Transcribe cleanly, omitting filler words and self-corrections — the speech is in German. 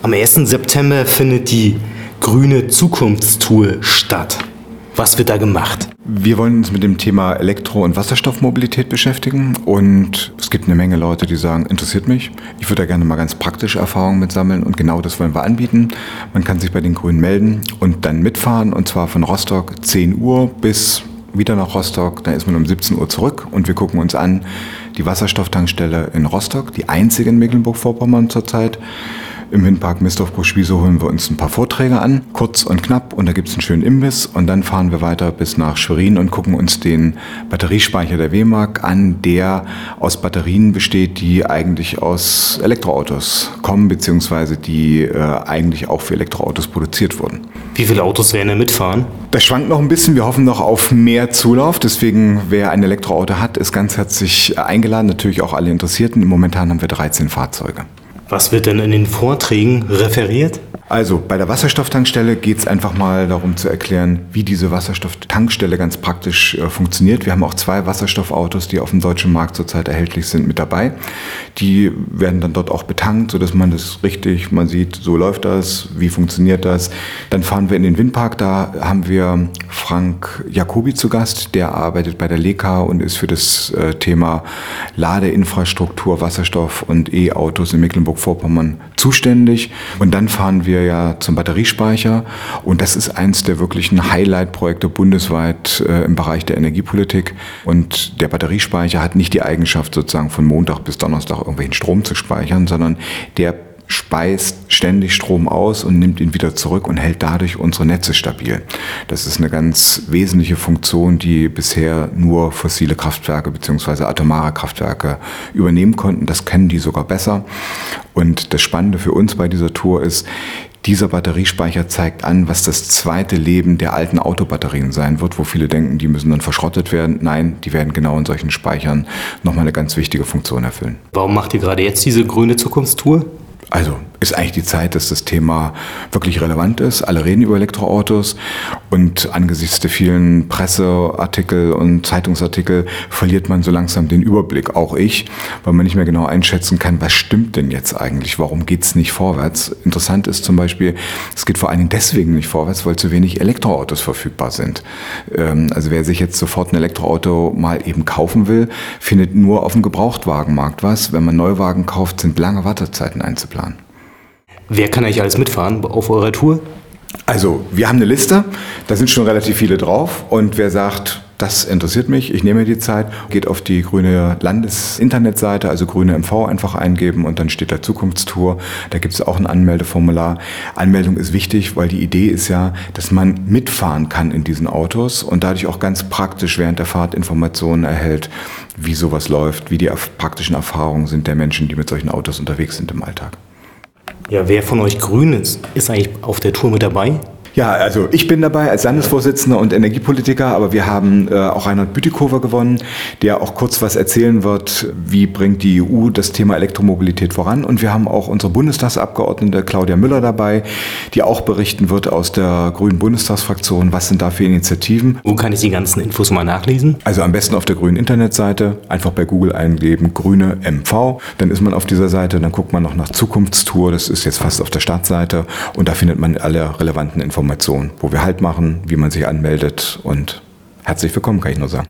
Am 1. September findet die Grüne Zukunftstour statt. Was wird da gemacht? Wir wollen uns mit dem Thema Elektro- und Wasserstoffmobilität beschäftigen und es gibt eine Menge Leute, die sagen, interessiert mich. Ich würde da gerne mal ganz praktische Erfahrungen mit sammeln und genau das wollen wir anbieten. Man kann sich bei den Grünen melden und dann mitfahren und zwar von Rostock 10 Uhr bis wieder nach Rostock. Da ist man um 17 Uhr zurück und wir gucken uns an die Wasserstofftankstelle in Rostock, die einzige in Mecklenburg-Vorpommern zurzeit. Im Windpark Mistorf-Bruchspieße holen wir uns ein paar Vorträge an, kurz und knapp, und da gibt es einen schönen Imbiss und dann fahren wir weiter bis nach Schwerin und gucken uns den Batteriespeicher der WEMAG an, der aus Batterien besteht, die eigentlich aus Elektroautos kommen, beziehungsweise die eigentlich auch für Elektroautos produziert wurden. Wie viele Autos werden da mitfahren? Das schwankt noch ein bisschen, wir hoffen noch auf mehr Zulauf, deswegen wer ein Elektroauto hat, ist ganz herzlich eingeladen, natürlich auch alle Interessierten. Momentan haben wir 13 Fahrzeuge. Was wird denn in den Vorträgen referiert? Also bei der Wasserstofftankstelle geht es einfach mal darum zu erklären, wie diese Wasserstofftankstelle ganz praktisch funktioniert. Wir haben auch 2 Wasserstoffautos, die auf dem deutschen Markt zurzeit erhältlich sind, mit dabei. Die werden dann dort auch betankt, sodass man das richtig, man sieht, so läuft das, wie funktioniert das. Dann fahren wir in den Windpark, da haben wir Frank Jacobi zu Gast, der arbeitet bei der LEKA und ist für das Thema Ladeinfrastruktur, Wasserstoff und E-Autos in Mecklenburg-Vorpommern zuständig. Und dann fahren wir ja zum Batteriespeicher und das ist eins der wirklichen Highlight-Projekte bundesweit im Bereich der Energiepolitik. Und der Batteriespeicher hat nicht die Eigenschaft, sozusagen von Montag bis Donnerstag irgendwelchen Strom zu speichern, sondern der speist ständig Strom aus und nimmt ihn wieder zurück und hält dadurch unsere Netze stabil. Das ist eine ganz wesentliche Funktion, die bisher nur fossile Kraftwerke bzw. atomare Kraftwerke übernehmen konnten. Das kennen die sogar besser. Und das Spannende für uns bei dieser Tour ist, dieser Batteriespeicher zeigt an, was das zweite Leben der alten Autobatterien sein wird, wo viele denken, die müssen dann verschrottet werden. Nein, die werden genau in solchen Speichern nochmal eine ganz wichtige Funktion erfüllen. Warum macht ihr gerade jetzt diese Grüne Zukunftstour? Also ist eigentlich die Zeit, dass das Thema wirklich relevant ist. Alle reden über Elektroautos und angesichts der vielen Presseartikel und Zeitungsartikel verliert man so langsam den Überblick, auch ich, weil man nicht mehr genau einschätzen kann, was stimmt denn jetzt eigentlich, warum geht's nicht vorwärts. Interessant ist zum Beispiel, es geht vor allen Dingen deswegen nicht vorwärts, weil zu wenig Elektroautos verfügbar sind. Also wer sich jetzt sofort ein Elektroauto mal eben kaufen will, findet nur auf dem Gebrauchtwagenmarkt was. Wenn man Neuwagen kauft, sind lange Wartezeiten einzuplanen. Wer kann eigentlich alles mitfahren auf eurer Tour? Also, wir haben eine Liste, da sind schon relativ viele drauf und wer sagt, das interessiert mich, ich nehme mir die Zeit, geht auf die grüne Landesinternetseite, also grüne MV einfach eingeben und dann steht da Zukunftstour, da gibt es auch ein Anmeldeformular. Anmeldung ist wichtig, weil die Idee ist ja, dass man mitfahren kann in diesen Autos und dadurch auch ganz praktisch während der Fahrt Informationen erhält, wie sowas läuft, wie die praktischen Erfahrungen sind der Menschen, die mit solchen Autos unterwegs sind im Alltag. Ja, wer von euch Grünes ist eigentlich auf der Tour mit dabei? Ja, also ich bin dabei als Landesvorsitzender und Energiepolitiker, aber wir haben auch Reinhard Bütikofer gewonnen, der auch kurz was erzählen wird, wie bringt die EU das Thema Elektromobilität voran. Und wir haben auch unsere Bundestagsabgeordnete Claudia Müller dabei, die auch berichten wird aus der Grünen Bundestagsfraktion, was sind da für Initiativen. Wo kann ich die ganzen Infos mal nachlesen? Also am besten auf der grünen Internetseite, einfach bei Google eingeben, grüne MV, dann ist man auf dieser Seite, dann guckt man noch nach Zukunftstour, das ist jetzt fast auf der Startseite und da findet man alle relevanten Informationen, wo wir Halt machen, wie man sich anmeldet und herzlich willkommen, kann ich nur sagen.